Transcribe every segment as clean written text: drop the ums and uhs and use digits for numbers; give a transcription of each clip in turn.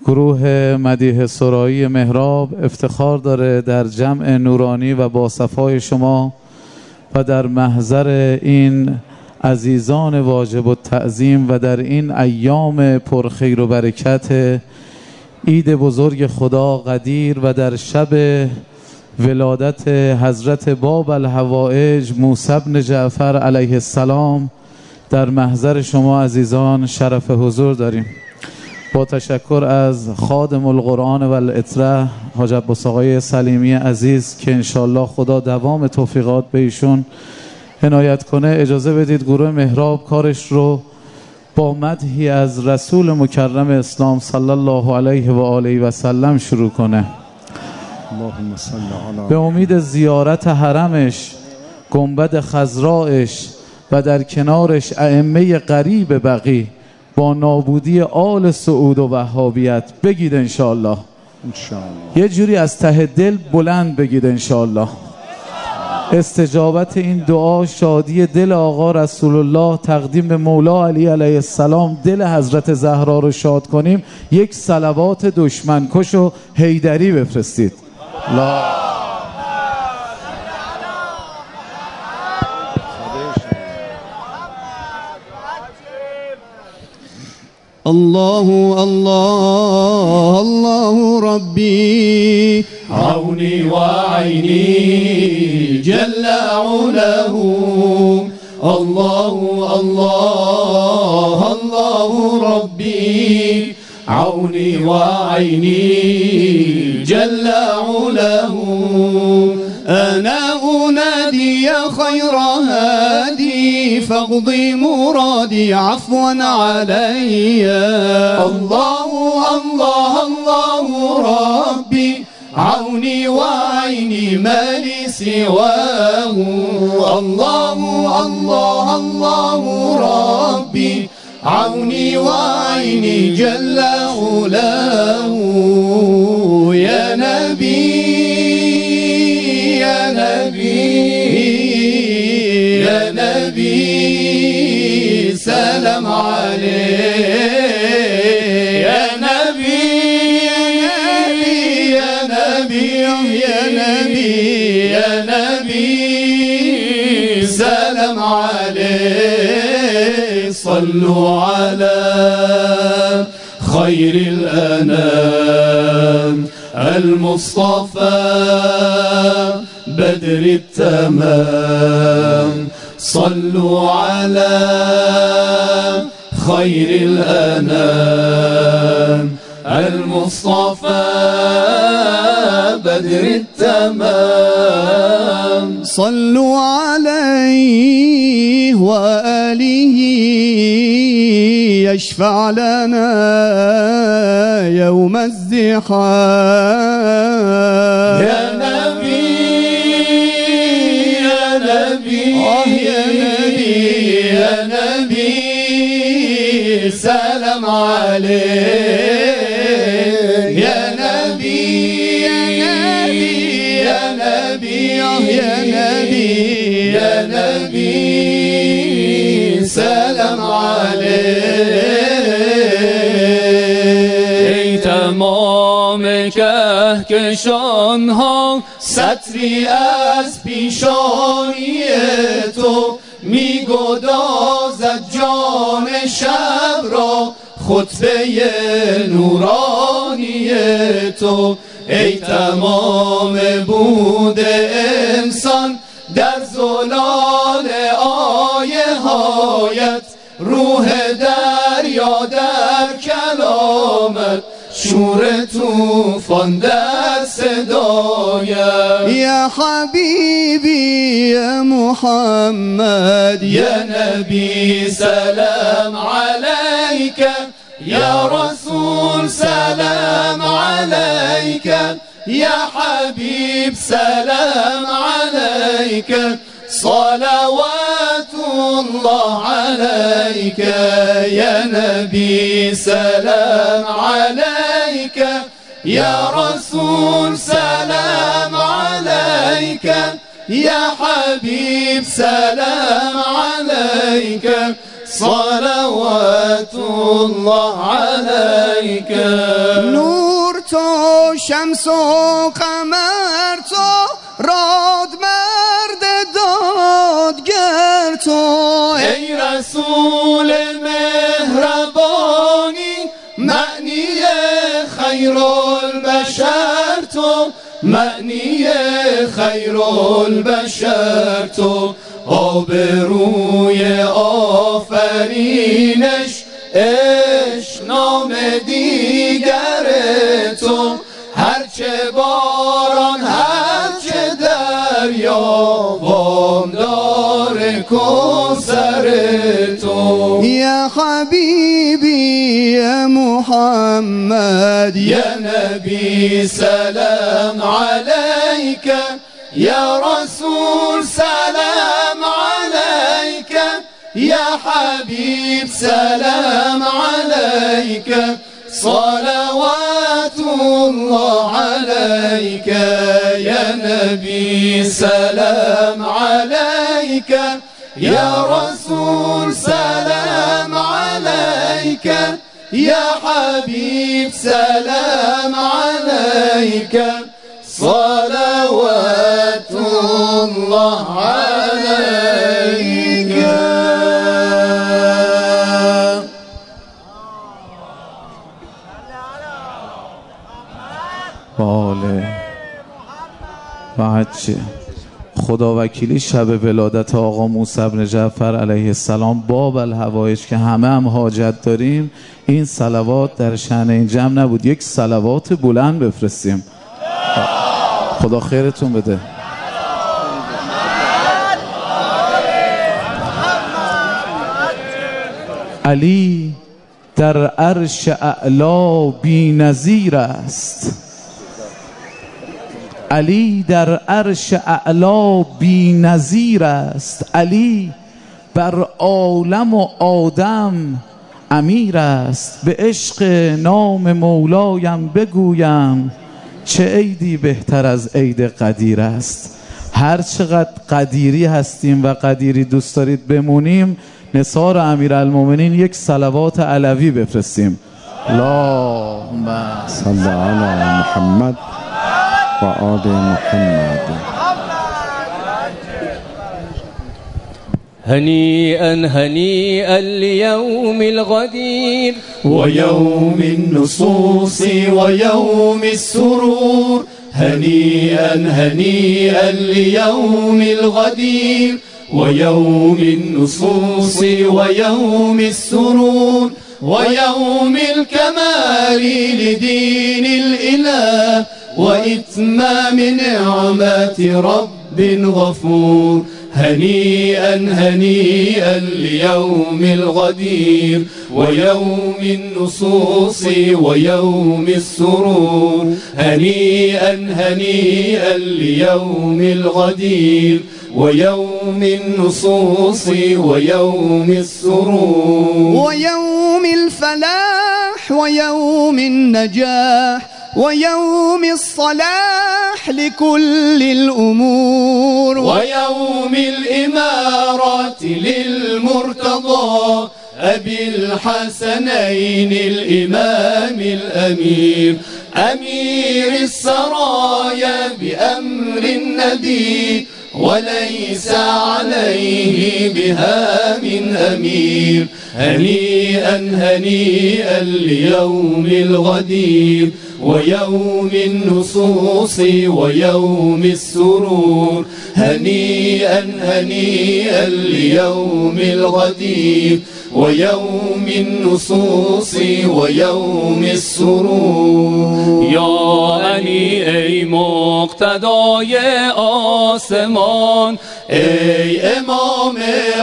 گروه مدیح سرایی مهراب افتخار داره در جمع نورانی و باصفای شما و در محضر این عزیزان واجب التعظیم و در این ایام پرخیر و برکت عید بزرگ خدا قدیر و در شب ولادت حضرت باب الحوائج موسی بن جعفر علیه السلام در محضر شما عزیزان شرف حضور داریم. با تشکر از خادم القرآن و الاطره حاج عباس آقای سلیمی عزیز که انشالله خدا دوام توفیقات به ایشون عنایت کنه، اجازه بدید گروه مهراب کارش رو با مدحی از رسول مکرم اسلام صلی الله علیه و آله و سلم شروع کنه. به امید زیارت حرمش، گنبد خضرایش و در کنارش ائمه قریب بقی با نابودی آل سعود و وهابیت بگید انشاءالله. یه جوری از ته دل بلند بگید انشاءالله. استجابت این دعا، شادی دل آقا رسول الله، تقدیم به مولا علی علیه السلام، دل حضرت زهرا رو شاد کنیم. یک صلوات دشمنکش و حیدری بفرستید. الله الله الله ربي عوني وعيني جل علاه. الله الله الله ربي عوني وعيني جل علاه. أنا أنادي خير هادي فاقضي مرادي عفوا علي. الله الله الله ربي عوني وعيني ما لي سواه. الله الله الله ربي عوني وعيني جل علاه. يا نبي يا نبي يا نبي سلام عليك. يا نبي يا نبي يا نبي يا نبي سلام عليك. صلوا على خير الأنام المصطفى بدر التمام. صلوا على خير الأنام المصطفى بدر التمام. صلوا عليه وآله يشفع لنا يوم الزحام. يا نبي يا نبي يا نبي يا نبي سلام عليك. يا نبي يا نبي يا نبي يا نبي سلام عليك. تمام کهکشان ها سطری از پیشانی تو میگدازد جان شب را خطبه نورانی تو. ای تمام بود انسان در زلال آیه هایت، روح دریا در کلامت، شور توفان در صدایت. یا حبیبی یا محمد یا نبی سلام علیک. یا رسول سلام علیک. یا حبیب سلام علیک. صلوات الله عليك. يا نبي سلام عليك. يا رسول سلام عليك. يا حبيب سلام عليك. صلوات الله عليك. نور تو شمس و قمر تو راد مرد دادگر تو ای رسول مهربانی معنی خیرالبشر تو معنی خیرالبشر تو آبروی آفرینش عشق نام دیگر تو هرچه باران هرچه دریا وامدار کوثر تو یا حبیبی یا محمد یا نبی سلام علیک یا رسول سلام علیک یا حبیب سلام علیک صلوات الله عليك يا نبي سلام عليك يا رسول سلام عليك يا حبيب سلام عليك صلوات الله عليك. بله بچه خدا وکیلی شب ولادت آقا موسی بن جعفر علیه السلام باب الحوایج که همه هم حاجت داریم، این صلوات در شأن این جمع نبود، یک صلوات بلند بفرستیم. خدا خیرتون بده. علی در عرش اعلا بی نظیر است، علی در عرش اعلا بی نظیر است، علی بر عالم و آدم امیر است. به عشق نام مولایم بگویم چه عیدی بهتر از عید قدیر است. هر چقدر قدیری هستیم و قدیری دوست دارید بمونیم، نثار امیرالمومنین یک صلوات علوی بفرستیم. اللهم صل علی محمد و آل محمد. هنيئا هنيئا ليوم الغدير ويوم النصوص ويوم السرور. هنيئا هنيئا ليوم الغدير ويوم النصوص ويوم السرور ويوم الكمال لدين الإله وإتمام نعمات رب غفور. هنيئا هنيئا ليوم الغدير ويوم النصوص ويوم السرور. هنيئا هنيئا ليوم الغدير ويوم النصوص ويوم السرور ويوم الفلاح ويوم النجاح ويوم الصلاح لكل الأمور ويوم الإمارة للمرتضى أبي الحسنين الإمام الأمير أمير السرايا بأمر النبي وليس عليه بها من أمير. هنيئا هنيئا ليوم الغدير ويوم النصوص ويوم السرور. هنيئا هنيئا ليوم الغدير ويوم النصوص ويوم السرور. یا علی ای مقتدای آسمان، ای امام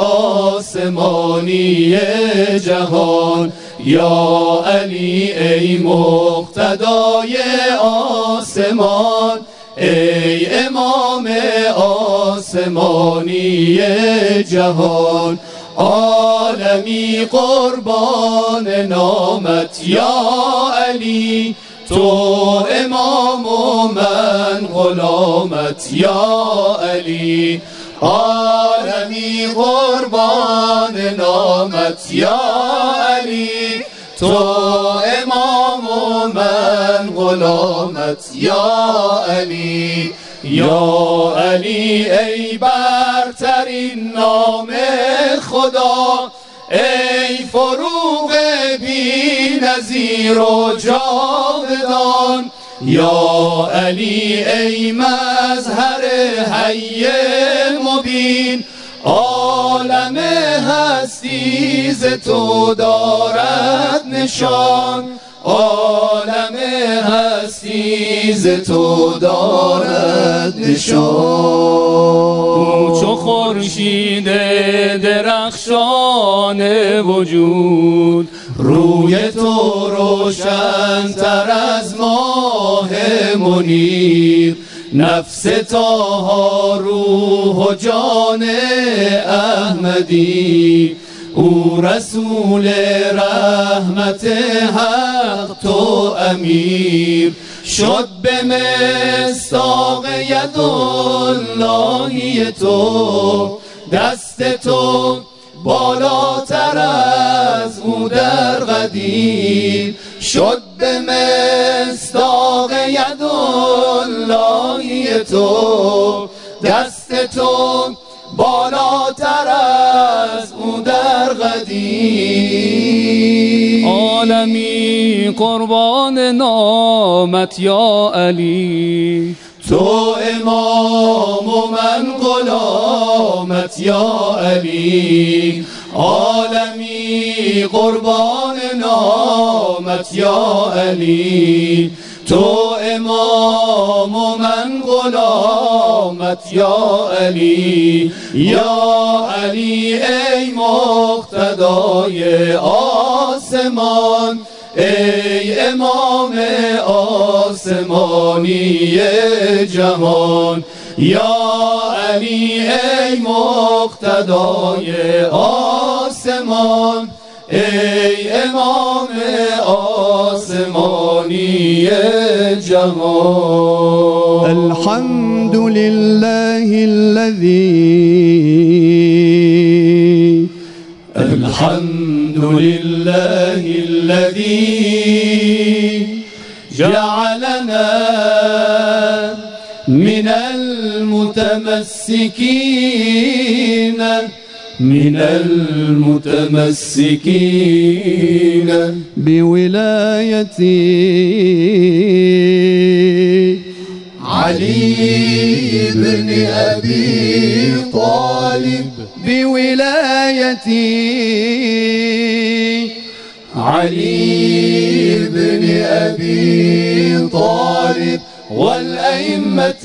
آسمانی جهان. یا علی ای مقتدای آسمان، ای امام آسمانی جهان. عالمی قربان نامت یا علی، تو امام و من غلامت یا علی. عالمی علی قربان نامت یا علی، تو امام و من غلامت یا علی. یا علی ای برترین نام خدا، ای فروغ بی نظیر و جاودان. یا علی ای مظهر حی مبین، عالم هستی ز تو دارد نشان، عالم هستی ز تو دارد نشان. چو خورشید درخشان وجود، روی تو روشن تر از ماه منیر. نفس طه روح و جان احمدی، او رسول رحمت حق تو امیر. شد به مصداق یداللهی تو، دست تو بالاتر از او در قدیر. شد به مصداق یداللهی تو، دست تو بالاتر از او در قدیر. عالمی قربان نامت یا علی، تو امام و من غلامت یا علی. عالمی قربان نامت یا علی، تو امام و من غلامت یا علی. یا علی ای مقتدای آسمان، ای امام آسمانی جهان. یا علی ای مقتدای آسمان، ای امام آسمانی جهان. الحمد لله الذي الحمد لله الذي جعلنا من المتمسكين بولاية علي بن أبي طالب، بولاية علي بن أبي طالب، والأئمة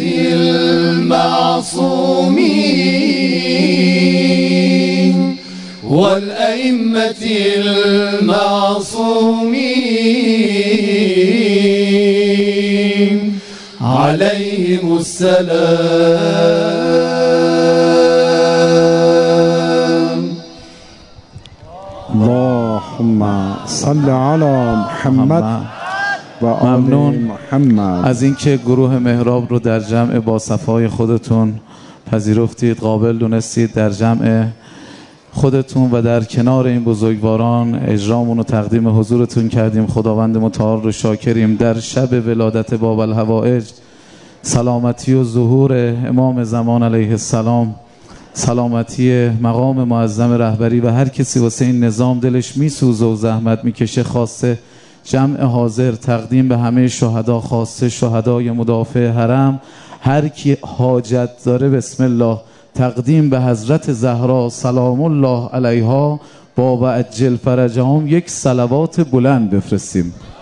المعصومين، والأئمة المعصومين عليهم السلام. اللهم صل على محمد و آل ممنون محمد. از اینکه گروه محراب رو در جمع با صفای خودتون پذیرفتید، قابل دونستید در جمع خودتون و در کنار این بزرگواران اجرامون رو تقدیم حضورتون کردیم. خداوند متعال رو شاکریم. در شب ولادت باب الحوائج، سلامتی و ظهور امام زمان علیه السلام، سلامتی مقام معظم رهبری و هر کسی واسه این نظام دلش میسوزه و زحمت میکشه، خواسته جمع حاضر تقدیم به همه شهدا، خواسته شهدای مدافع حرم، هر کی حاجت داره بسم الله تقدیم به حضرت زهرا سلام الله علیها با وعجل فرجهم یک صلوات بلند بفرستیم.